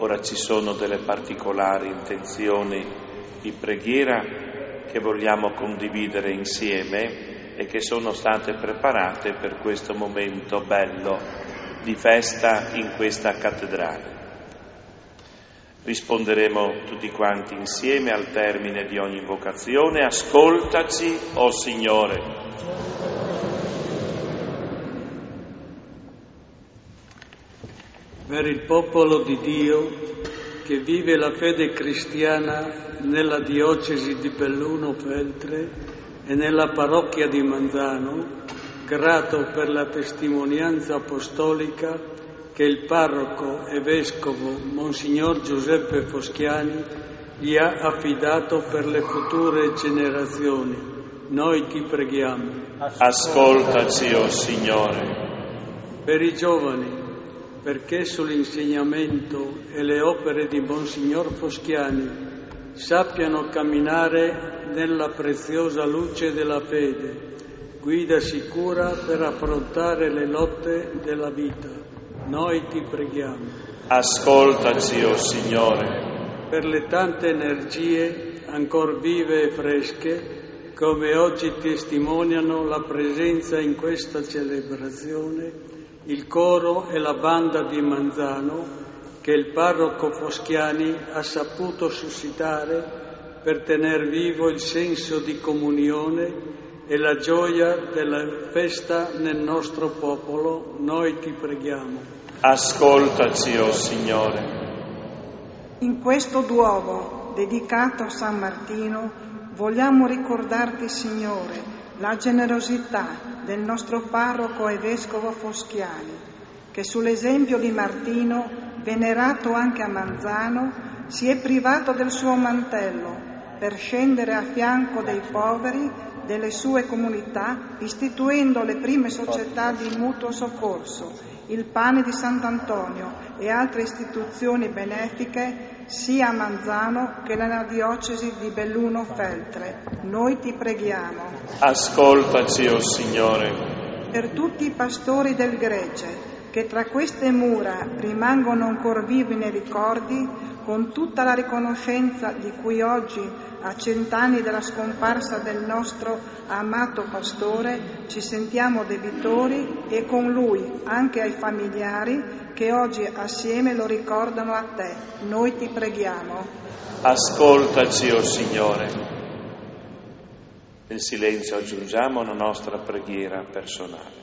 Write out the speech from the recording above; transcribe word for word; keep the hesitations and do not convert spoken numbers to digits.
Ora ci sono delle particolari intenzioni di preghiera che vogliamo condividere insieme e che sono state preparate per questo momento bello di festa in questa cattedrale. Risponderemo tutti quanti insieme al termine di ogni invocazione: ascoltaci, o Signore. Per il popolo di Dio che vive la fede cristiana nella diocesi di Belluno Feltre e nella parrocchia di Manzano, grato per la testimonianza apostolica che il parroco e vescovo Monsignor Giuseppe Foschiani gli ha affidato per le future generazioni. Noi ti preghiamo. Ascoltaci, o Signore. Per i giovani, perché sull'insegnamento e le opere di Monsignor Foschiani sappiano camminare nella preziosa luce della fede, guida sicura per affrontare le lotte della vita. Noi ti preghiamo. Ascoltaci, o Signore. Per le tante energie ancor vive e fresche, come oggi testimoniano la presenza in questa celebrazione, il coro e la banda di Manzano che il parroco Foschiani ha saputo suscitare per tener vivo il senso di comunione e la gioia della festa nel nostro popolo. Noi ti preghiamo. Ascoltaci, o Signore. In questo Duomo dedicato a San Martino vogliamo ricordarti, Signore, la generosità del nostro parroco e vescovo Foschiani, che sull'esempio di Martino, venerato anche a Manzano, si è privato del suo mantello per scendere a fianco dei poveri delle sue comunità, istituendo le prime società di mutuo soccorso, il Pane di Sant'Antonio e altre istituzioni benefiche sia a Manzano che nella diocesi di Belluno Feltre. Noi ti preghiamo. Ascoltaci, o Signore. Per tutti i pastori del Gregge, che tra queste mura rimangono ancora vivi nei ricordi, con tutta la riconoscenza di cui oggi, a cent'anni dalla scomparsa del nostro amato pastore, ci sentiamo debitori, e con lui anche ai familiari che oggi assieme lo ricordano a te. Noi ti preghiamo. Ascoltaci, o Signore. Nel silenzio aggiungiamo la nostra preghiera personale.